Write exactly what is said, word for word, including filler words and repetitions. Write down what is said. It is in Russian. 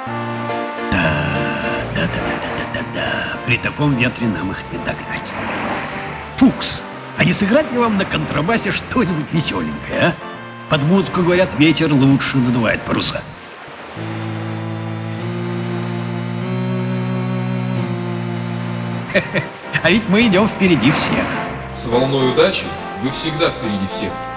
Да, да, да, да, да, да, да. При таком ветре нам их не догнать. Фукс, а не сыграть ли вам на контрабасе что-нибудь веселенькое, а? Под музыку, говорят, ветер лучше надувает паруса. А ведь мы идем впереди всех. С волной удачи вы всегда впереди всех.